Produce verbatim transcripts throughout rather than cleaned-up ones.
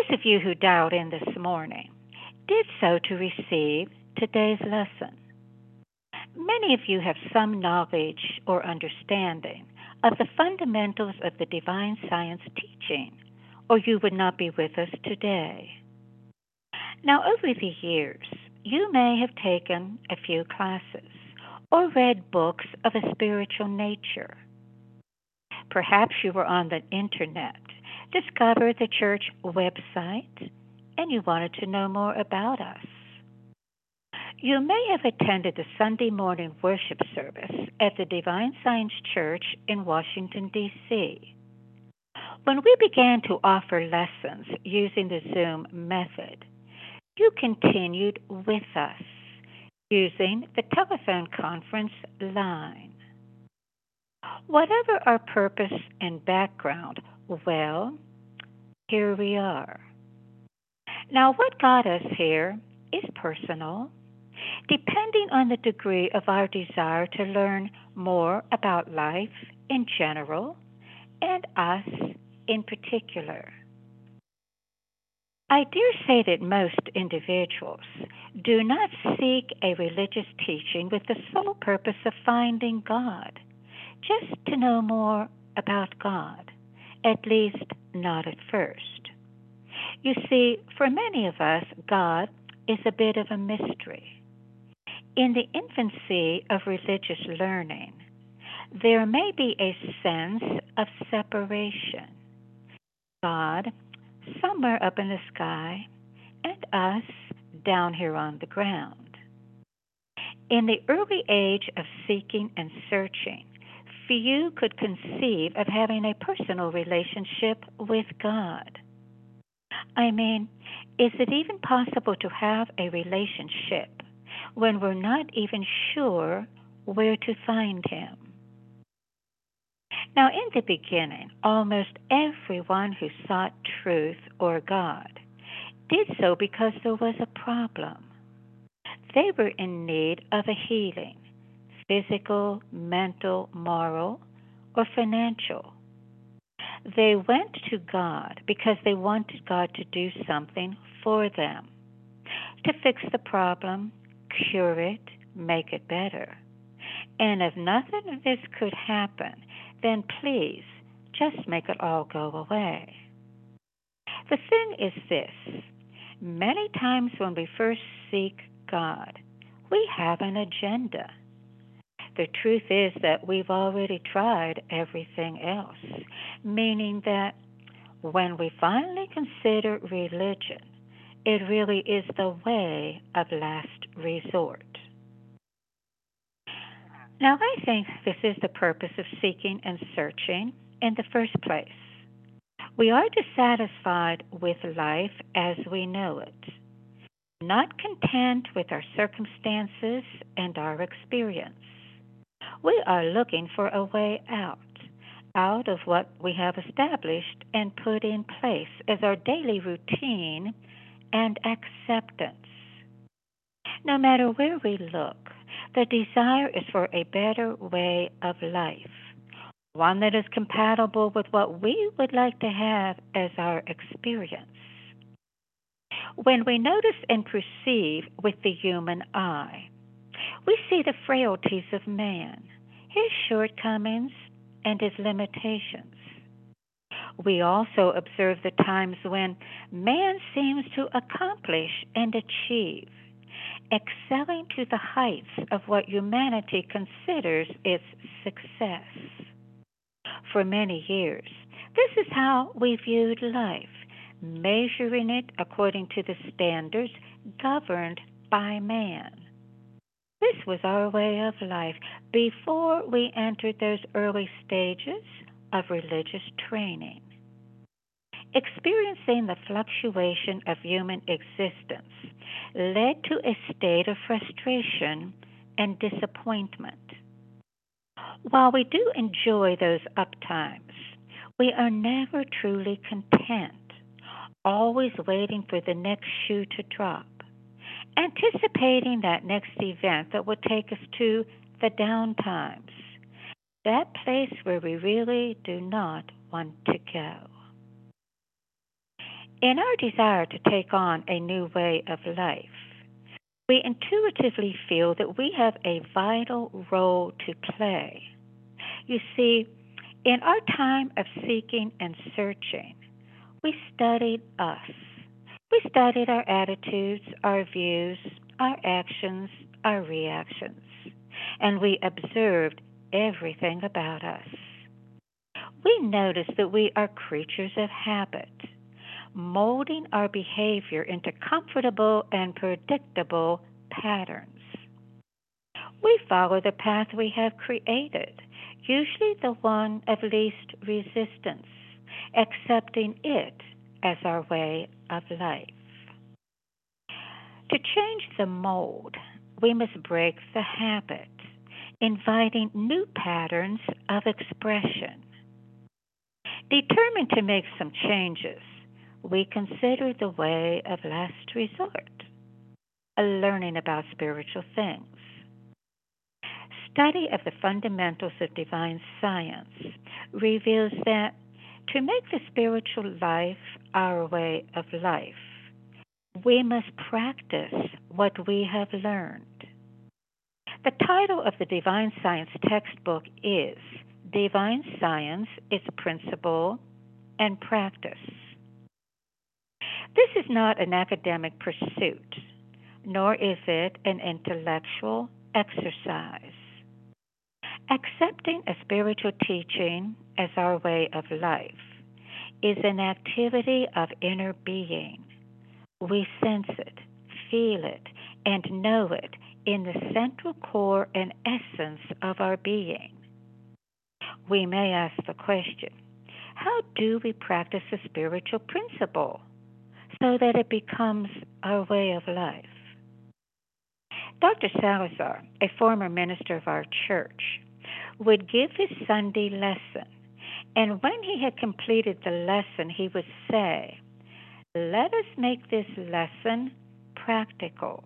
Those of you who dialed in this morning did so to receive today's lesson. Many of you have some knowledge or understanding of the fundamentals of the divine science teaching, or you would not be with us today. Now, over the years, you may have taken a few classes or read books of a spiritual nature. Perhaps you were on the internet, discovered the church website, and you wanted to know more about us. You may have attended the Sunday morning worship service at the Divine Science Church in Washington, D C When we began to offer lessons using the Zoom method, you continued with us using the telephone conference line. Whatever our purpose and background, well, here we are. Now, what got us here is personal, depending on the degree of our desire to learn more about life in general and us in particular. I dare say that most individuals do not seek a religious teaching with the sole purpose of finding God, just to know more about God, at least not at first. You see, for many of us, God is a bit of a mystery. In the infancy of religious learning, there may be a sense of separation. God somewhere up in the sky and us down here on the ground. In the early age of seeking and searching, few could conceive of having a personal relationship with God. I mean, is it even possible to have a relationship when we're not even sure where to find Him? Now, in the beginning, almost everyone who sought truth or God did so because there was a problem. They were in need of a healing, physical, mental, moral, or financial. They went to God because they wanted God to do something for them, to fix the problem, cure it, make it better. And if nothing of this could happen, then please just make it all go away. The thing is this: many times when we first seek God, we have an agenda. The truth is that we've already tried everything else, meaning that when we finally consider religion, it really is the way of last resort. Now, I think this is the purpose of seeking and searching in the first place. We are dissatisfied with life as we know it, not content with our circumstances and our experience. We are looking for a way out, out of what we have established and put in place as our daily routine and acceptance. No matter where we look, the desire is for a better way of life, one that is compatible with what we would like to have as our experience. When we notice and perceive with the human eye, we see the frailties of man, his shortcomings, and his limitations. We also observe the times when man seems to accomplish and achieve, excelling to the heights of what humanity considers its success. For many years, this is how we viewed life, measuring it according to the standards governed by man. This was our way of life before we entered those early stages of religious training. Experiencing the fluctuation of human existence led to a state of frustration and disappointment. While we do enjoy those up times, we are never truly content, always waiting for the next shoe to drop, anticipating that next event that will take us to the down times, that place where we really do not want to go. In our desire to take on a new way of life, we intuitively feel that we have a vital role to play. You see, in our time of seeking and searching, we studied us. We studied our attitudes, our views, our actions, our reactions, and we observed everything about us. We noticed that we are creatures of habit, molding our behavior into comfortable and predictable patterns. We follow the path we have created, usually the one of least resistance, accepting it as our way of life. To change the mold, we must break the habit, inviting new patterns of expression. Determined to make some changes, we consider the way of last resort, a learning about spiritual things. Study of the fundamentals of divine science reveals that to make the spiritual life our way of life, we must practice what we have learned. The title of the Divine Science textbook is Divine Science, Its Principle and Practice. This is not an academic pursuit, nor is it an intellectual exercise. Accepting a spiritual teaching as our way of life is an activity of inner being. We sense it, feel it, and know it in the central core and essence of our being. We may ask the question, how do we practice a spiritual principle so that it becomes our way of life? Doctor Salazar, a former minister of our church, would give his Sunday lesson, and when he had completed the lesson, he would say, "Let us make this lesson practical."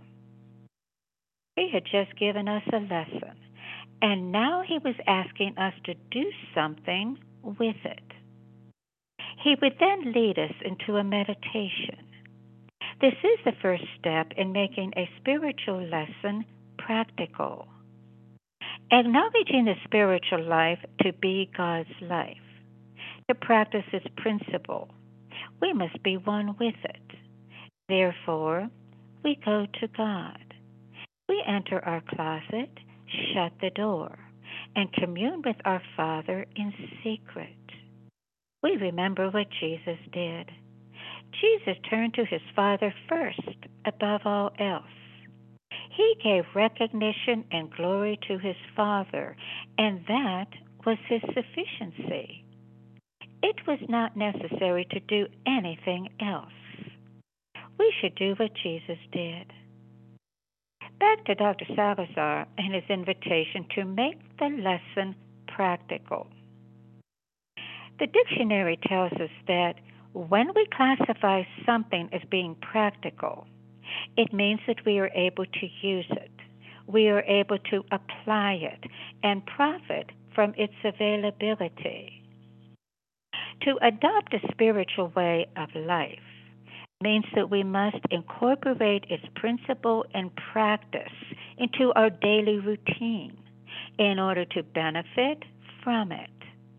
He had just given us a lesson, and now he was asking us to do something with it. He would then lead us into a meditation. This is the first step in making a spiritual lesson practical. Acknowledging the spiritual life to be God's life, to practice its principle, we must be one with it. Therefore, we go to God. We enter our closet, shut the door, and commune with our Father in secret. We remember what Jesus did. Jesus turned to his Father first, above all else. He gave recognition and glory to his Father, and that was his sufficiency. It was not necessary to do anything else. We should do what Jesus did. Back to Doctor Salazar and his invitation to make the lesson practical. The dictionary tells us that when we classify something as being practical, it means that we are able to use it. We are able to apply it and profit from its availability. To adopt a spiritual way of life means that we must incorporate its principle and practice into our daily routine in order to benefit from it.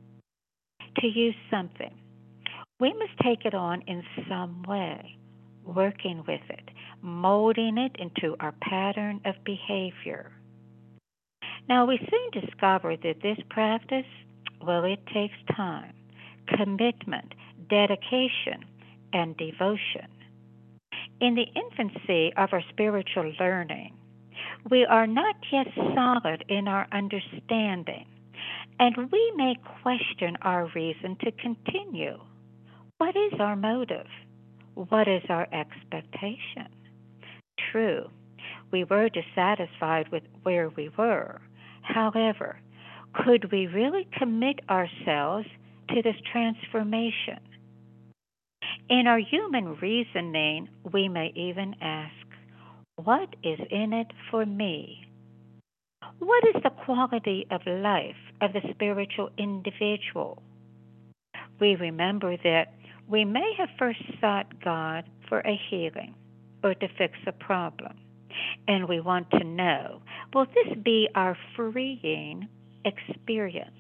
To use something, we must take it on in some way, working with it, molding it into our pattern of behavior. Now, we soon discover that this practice, well, it takes time, commitment, dedication, and devotion. In the infancy of our spiritual learning, we are not yet solid in our understanding, and we may question our reason to continue. What is our motive? What is our expectation? True, we were dissatisfied with where we were. However, could we really commit ourselves to this transformation? In our human reasoning, we may even ask, what is in it for me? What is the quality of life of the spiritual individual? We remember that We may have first sought God for a healing or to fix a problem, and we want to know, will this be our freeing experience?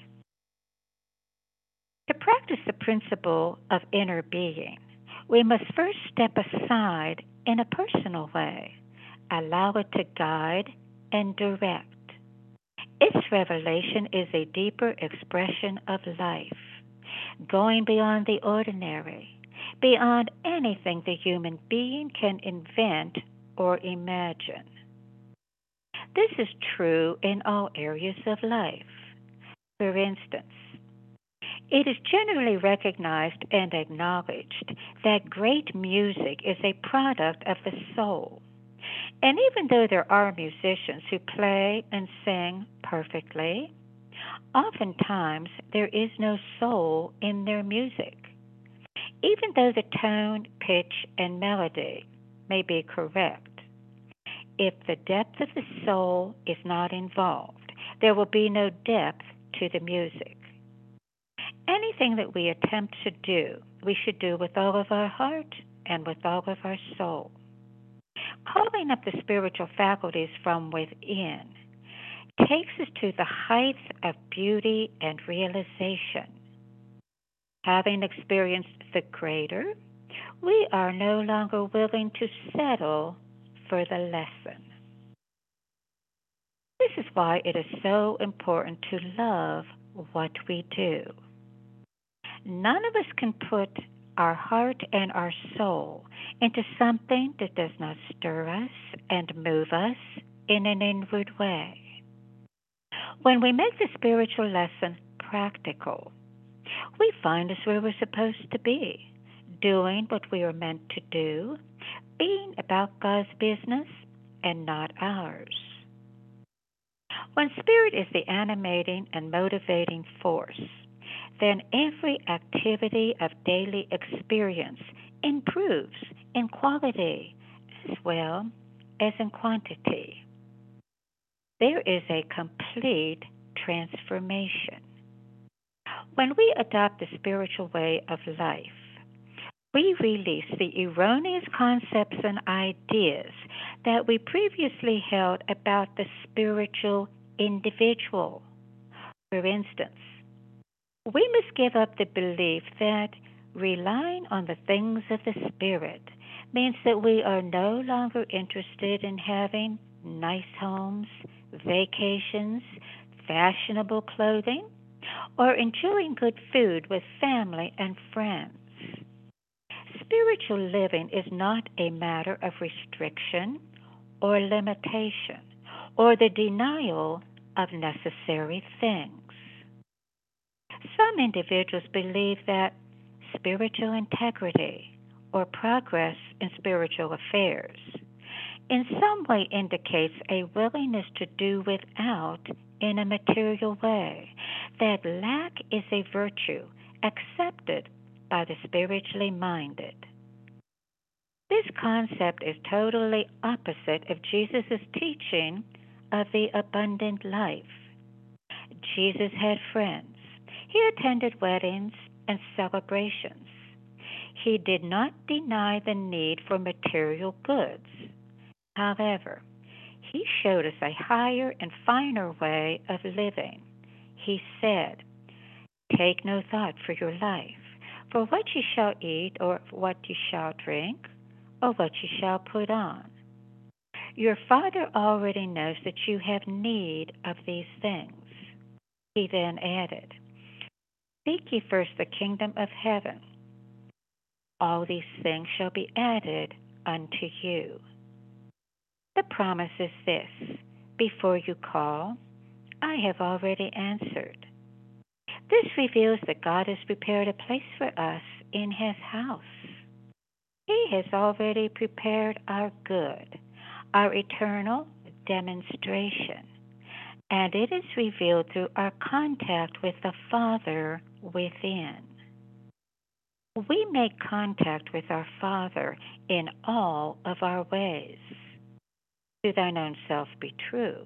To practice the principle of inner being, we must first step aside in a personal way, allow it to guide and direct. Its revelation is a deeper expression of life, going beyond the ordinary, beyond anything the human being can invent or imagine. This is true in all areas of life. For instance, it is generally recognized and acknowledged that great music is a product of the soul. And even though there are musicians who play and sing perfectly, oftentimes there is no soul in their music. Even though the tone, pitch, and melody may be correct, if the depth of the soul is not involved, there will be no depth to the music. Anything that we attempt to do, we should do with all of our heart and with all of our soul. Calling up the spiritual faculties from within takes us to the heights of beauty and realization. Having experienced the greater, we are no longer willing to settle for the lesson. This is why it is so important to love what we do. None of us can put our heart and our soul into something that does not stir us and move us in an inward way. When we make the spiritual lesson practical, we find us where we're supposed to be, doing what we are meant to do, being about God's business and not ours. When Spirit is the animating and motivating force, then every activity of daily experience improves in quality as well as in quantity. There is a complete transformation. When we adopt the spiritual way of life, we release the erroneous concepts and ideas that we previously held about the spiritual individual. For instance, we must give up the belief that relying on the things of the Spirit means that we are no longer interested in having nice homes, vacations, fashionable clothing, or enjoying good food with family and friends. Spiritual living is not a matter of restriction or limitation or the denial of necessary things. Some individuals believe that spiritual integrity or progress in spiritual affairs in some way indicates a willingness to do without in a material way, that lack is a virtue accepted by the spiritually minded. This concept is totally opposite of Jesus' teaching of the abundant life. Jesus had friends. He attended weddings and celebrations. He did not deny the need for material goods. However, he showed us a higher and finer way of living. He said, "Take no thought for your life, for what you shall eat, or what you shall drink, or what you shall put on. Your Father already knows that you have need of these things." He then added, "Seek ye first the kingdom of heaven. All these things shall be added unto you." The promise is this: before you call, I have already answered. This reveals that God has prepared a place for us in His house. He has already prepared our good, our eternal demonstration, and it is revealed through our contact with the Father within. We make contact with our Father in all of our ways. To thine own self be true.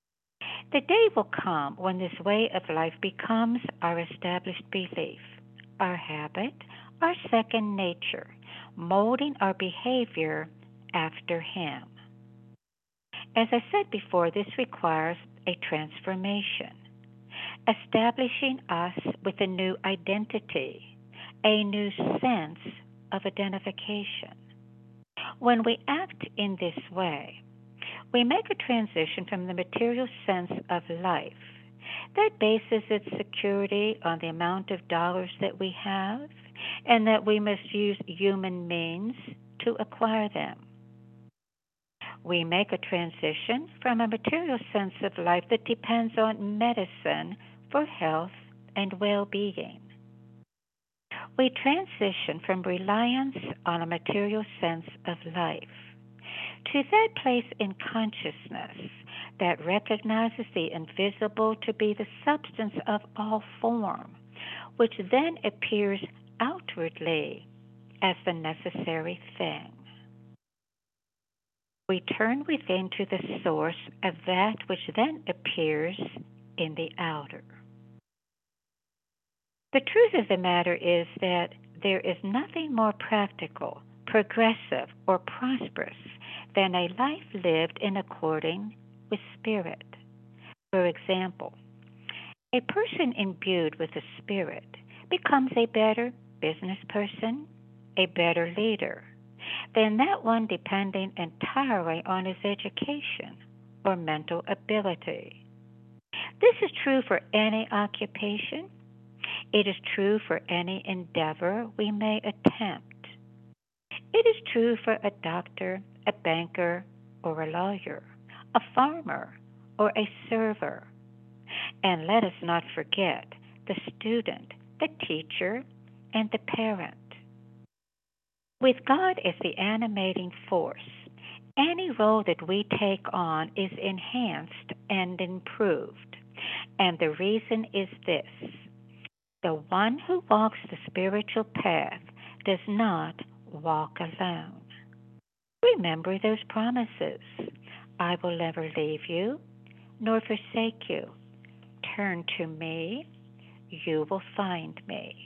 The day will come when this way of life becomes our established belief, our habit, our second nature, molding our behavior after Him. As I said before, this requires a transformation, establishing us with a new identity, a new sense of identification. When we act in this way, we make a transition from the material sense of life that bases its security on the amount of dollars that we have and that we must use human means to acquire them. We make a transition from a material sense of life that depends on medicine for health and well being. We transition from reliance on a material sense of life to that place in consciousness that recognizes the invisible to be the substance of all form, which then appears outwardly as the necessary thing. We turn within to the source of that which then appears in the outer. The truth of the matter is that there is nothing more practical, progressive, or prosperous than a life lived in according with spirit. For example, a person imbued with the Spirit becomes a better business person, a better leader, than that one depending entirely on his education or mental ability. This is true for any occupation. It is true for any endeavor we may attempt. It is true for a doctor, a banker, or a lawyer, a farmer, or a server. And let us not forget the student, the teacher, and the parent. With God as the animating force, any role that we take on is enhanced and improved. And the reason is this: the one who walks the spiritual path does not walk alone. Remember those promises. I will never leave you nor forsake you. Turn to me, you will find me.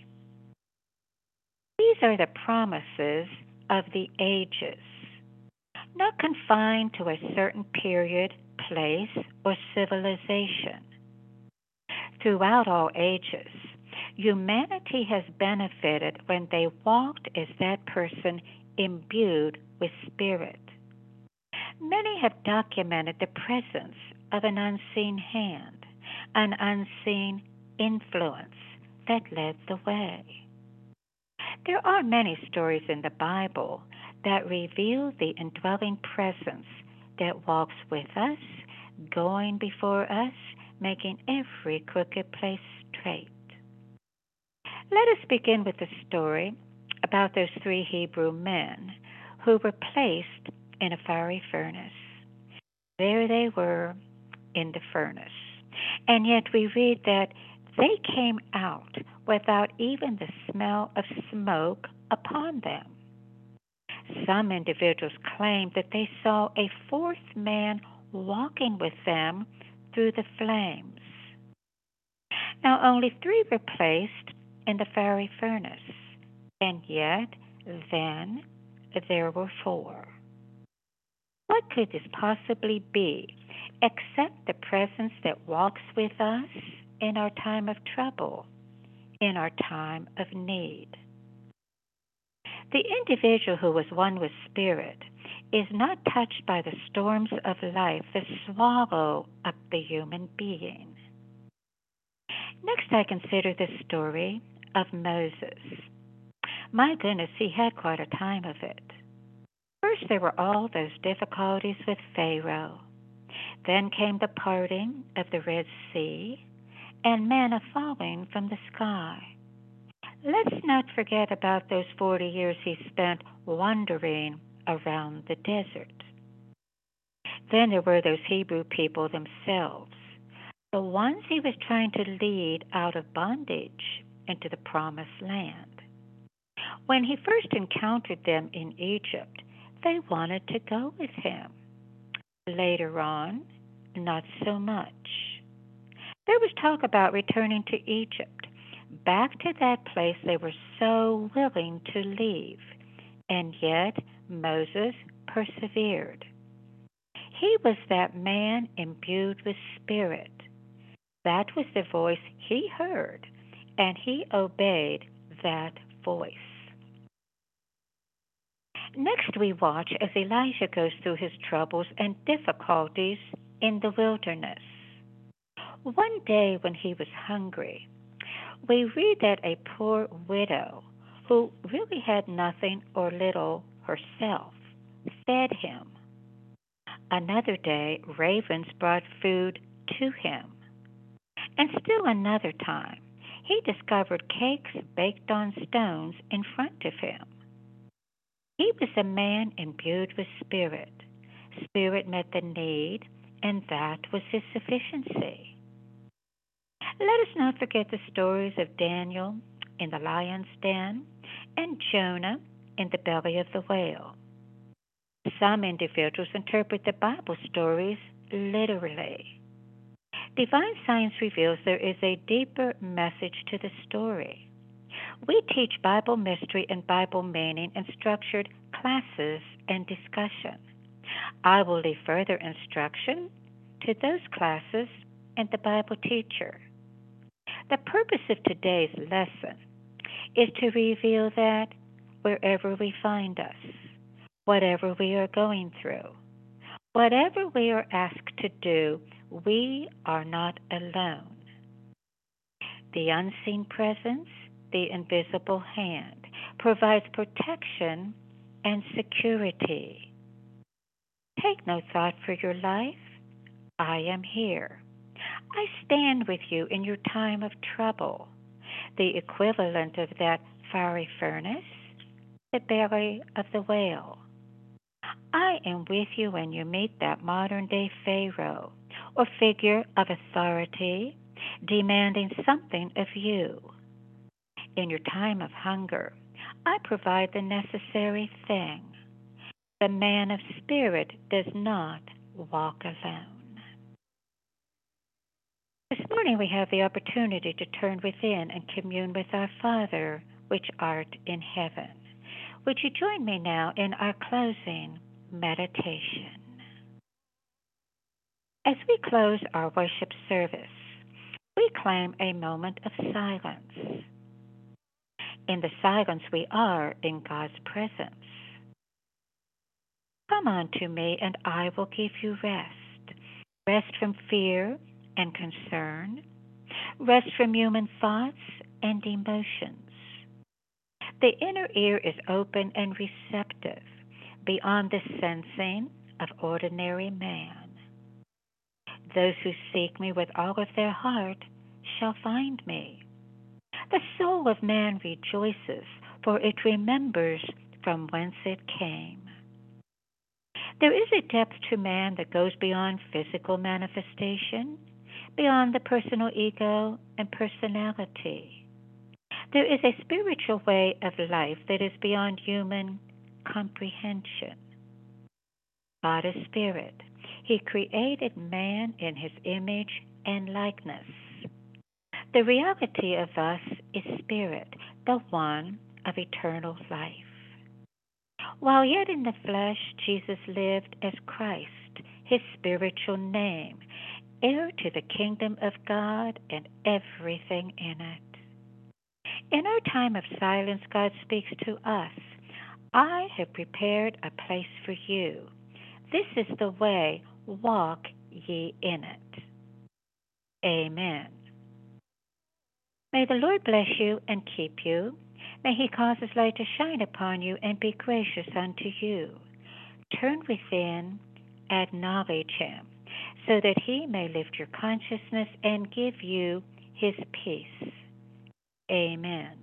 These are the promises of the ages, not confined to a certain period, place, or civilization. Throughout all ages, humanity has benefited when they walked as that person imbued with spirit. Many have documented the presence of an unseen hand, an unseen influence that led the way. There are many stories in the Bible that reveal the indwelling presence that walks with us, going before us, making every crooked place straight. Let us begin with the story about those three Hebrew men who were placed in a fiery furnace. There they were in the furnace, and yet we read that they came out without even the smell of smoke upon them. Some individuals claimed that they saw a fourth man walking with them through the flames. Now, only three were placed in the fiery furnace, and yet then there were four. What could this possibly be except the presence that walks with us in our time of trouble, in our time of need? The individual who was one with spirit is not touched by the storms of life that swallow up the human being. Next, I consider the story of Moses. My goodness, he had quite a time of it. First, there were all those difficulties with Pharaoh. Then came the parting of the Red Sea and manna falling from the sky. Let's not forget about those forty years he spent wandering around the desert. Then there were those Hebrew people themselves, the ones he was trying to lead out of bondage into the promised land. When he first encountered them in Egypt, they wanted to go with him. Later on, not so much. There was talk about returning to Egypt, back to that place they were so willing to leave. And yet Moses persevered. He was that man imbued with spirit. That was the voice he heard, and he obeyed that voice. Next, we watch as Elijah goes through his troubles and difficulties in the wilderness. One day, when he was hungry, we read that a poor widow, who really had nothing or little herself, fed him. Another day, ravens brought food to him. And still another time, he discovered cakes baked on stones in front of him. He was a man imbued with spirit. Spirit met the need, and that was his sufficiency. Let us not forget the stories of Daniel in the lion's den and Jonah in the belly of the whale. Some individuals interpret the Bible stories literally. Divine science reveals there is a deeper message to the story. We teach Bible mystery and Bible meaning in structured classes and discussion. I will leave further instruction to those classes and the Bible teacher. The purpose of today's lesson is to reveal that wherever we find us, whatever we are going through, whatever we are asked to do, we are not alone. The unseen presence, the invisible hand, provides protection and security. Take no thought for your life. I am here. I stand with you in your time of trouble. The equivalent of that fiery furnace, the belly of the whale. I am with you when you meet that modern-day Pharaoh or figure of authority demanding something of you. In your time of hunger, I provide the necessary thing. The man of spirit does not walk alone. This morning we have the opportunity to turn within and commune with our Father, which art in heaven. Would you join me now in our closing meditation? As we close our worship service, we claim a moment of silence. In the silence, we are in God's presence. Come unto me, and I will give you rest. Rest from fear and concern. Rest from human thoughts and emotions. The inner ear is open and receptive, beyond the sensing of ordinary man. Those who seek me with all of their heart shall find me. The soul of man rejoices, for it remembers from whence it came. There is a depth to man that goes beyond physical manifestation, beyond the personal ego and personality. There is a spiritual way of life that is beyond human comprehension. God is spirit. He created man in his image and likeness. The reality of us is spirit, the one of eternal life. While yet in the flesh, Jesus lived as Christ, his spiritual name, heir to the kingdom of God and everything in it. In our time of silence, God speaks to us. I have prepared a place for you. This is the way, walk ye in it. Amen. May the Lord bless you and keep you. May he cause his light to shine upon you and be gracious unto you. Turn within, acknowledge him, so that he may lift your consciousness and give you his peace. Amen.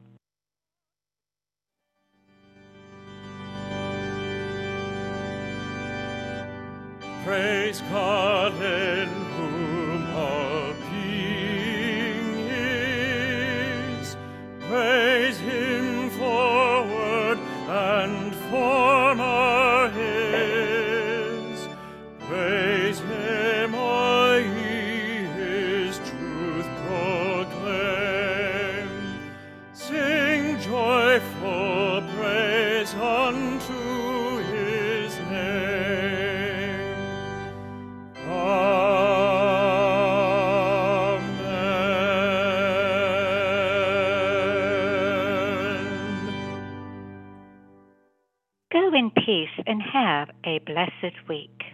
Praise God in whom all being is. Praise him, forward and form are his. Praise him, all ye his truth proclaim. in peace and have a blessed week.